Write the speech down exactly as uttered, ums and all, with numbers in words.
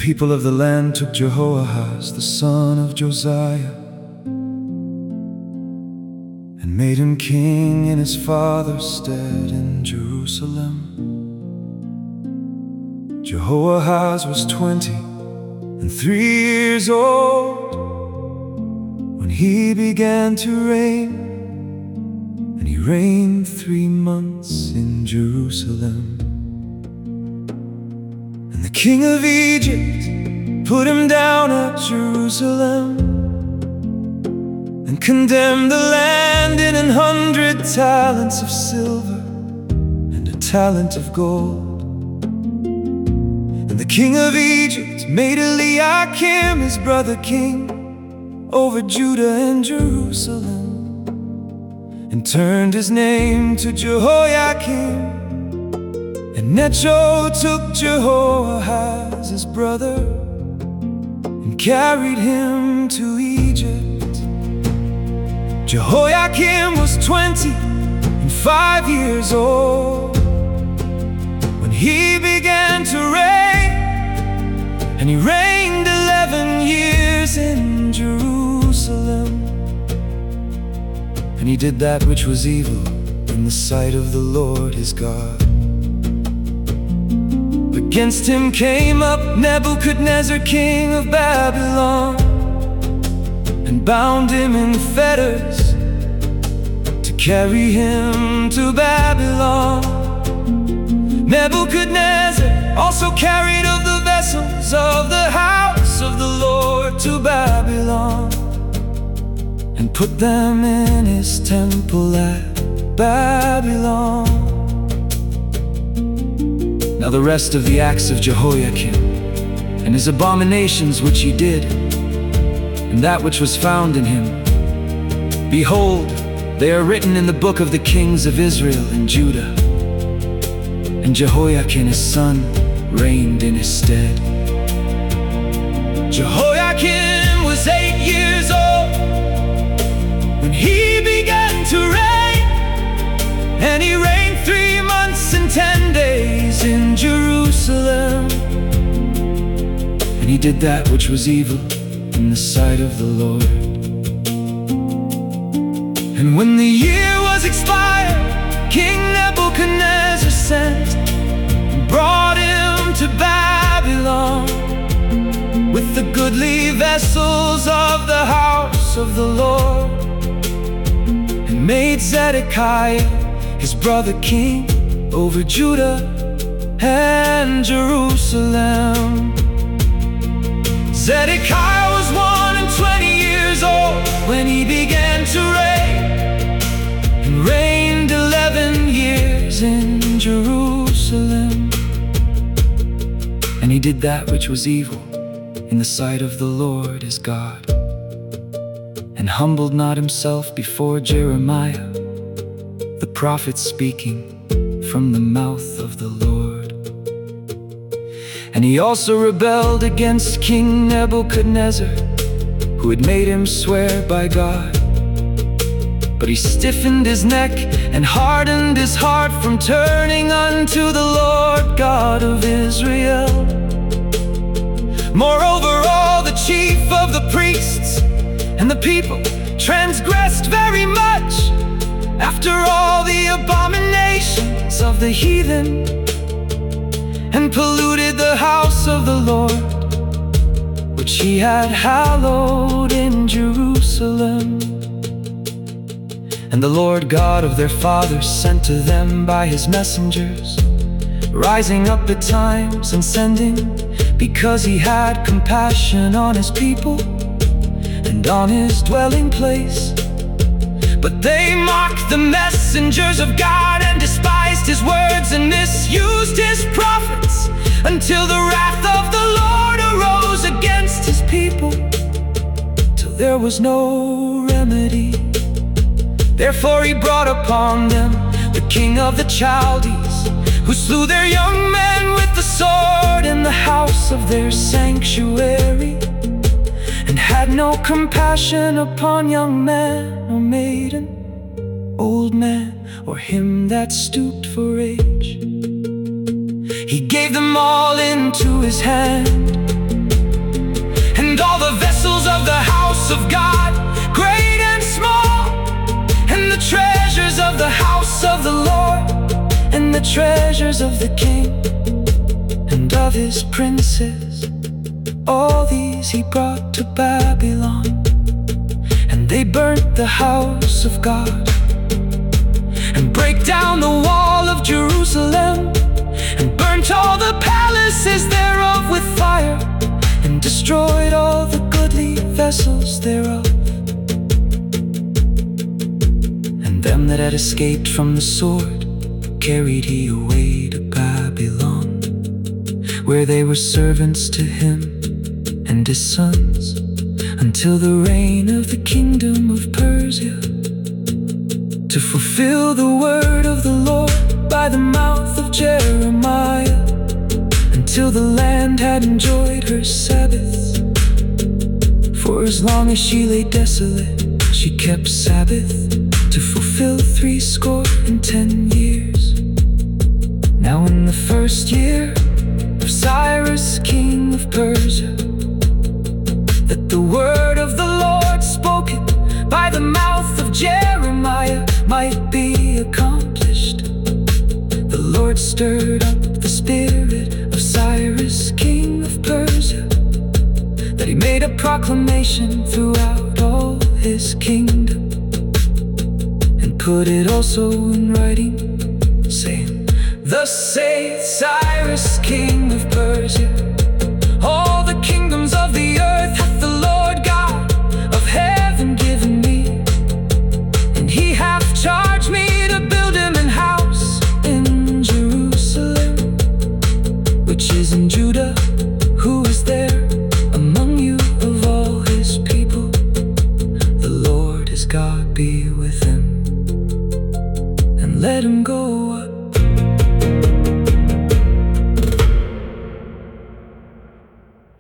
people of the land took Jehoahaz, the son of Josiah, and made him king in his father's stead in Jerusalem. Jehoahaz was twenty and three years old when he began to reign, and he reigned three months in Jerusalem. And the king of Egypt put him down at Jerusalem and condemned the land in an hundred talents of silver and a talent of gold. And the king of Egypt made Eliakim his brother king over Judah and Jerusalem, and turned his name to Jehoiakim. And Necho took Jehoahaz his brother and carried him to Egypt. Jehoiakim was twenty and five years old when he began to reign, and he reigned eleven years in Jerusalem. And he did that which was evil in the sight of the Lord his God. Against him came up Nebuchadnezzar, king of Babylon, and bound him in fetters to carry him to Babylon. Nebuchadnezzar also carried of the vessels of the house of the Lord to Babylon, and put them in his temple at Babylon. Now the rest of the acts of Jehoiakim, and his abominations which he did, and that which was found in him, behold, they are written in the book of the kings of Israel and Judah. And Jehoiakim his son reigned in his stead. Jehoiakim was eight years old when he began to reign, and he reigned three months and ten days in Jerusalem. And he did that which was evil in the sight of the Lord. And when the year was expired, King Nebuchadnezzar sent and brought him to Babylon with the goodly vessels of the house of the Lord, and made Zedekiah his brother king over Judah and Jerusalem. Zedekiah was one and twenty years old when he began to reign, and reigned eleven years in Jerusalem. And he did that which was evil in the sight of the Lord his God, and humbled not himself before Jeremiah, the prophet speaking from the mouth of the Lord. And he also rebelled against King Nebuchadnezzar, who had made him swear by God. But he stiffened his neck and hardened his heart from turning unto the Lord God of Israel. Moreover, all the chief of the priests and the people transgressed very much after all the abominations of the heathen, and polluted the house of the Lord, which he had hallowed in Jerusalem. And the Lord God of their fathers sent to them by his messengers, rising up at times and sending, because he had compassion on his people and on his dwelling place. But they mocked the messengers of God, and despised his words, and misused his prophets, until the wrath of the Lord arose against his people, till there was no remedy. Therefore he brought upon them the king of the Chaldees, who slew their young men with the sword in the house of their sanctuary, and had no compassion upon young man or maiden, old man or him that stooped for age. He gave them all into his hand, of God, great and small, and the treasures of the house of the Lord, and the treasures of the king and of his princes. All these he brought to Babylon, and they burnt the house of God, and break down the wall of Jerusalem, and burnt all the palaces thereof with fire, and destroyed all the goodly vessels thereof. And them that had escaped from the sword carried he away to Babylon, where they were servants to him and his sons, until the reign of the kingdom of Persia, to fulfill the word of the Lord by the mouth of Jeremiah, until the land had enjoyed her Sabbaths. For as long as she lay desolate, she kept Sabbath, to fulfill threescore and ten years. Now in the first year of Cyrus king of Persia, that the word of the Lord spoken by the mouth of Jeremiah might be accomplished, the Lord stirred up the spirit of Cyrus king of Persia, that he made a proclamation throughout all his kingdom, and put it also in writing, saying, Thus saith Cyrus king of Persia, all the kingdoms of the earth hath the Lord God of heaven given me, and he hath charged me to build him an house in Jerusalem, which is in Judah. Who is there among you of all his people? The Lord his God be with him, and let him go up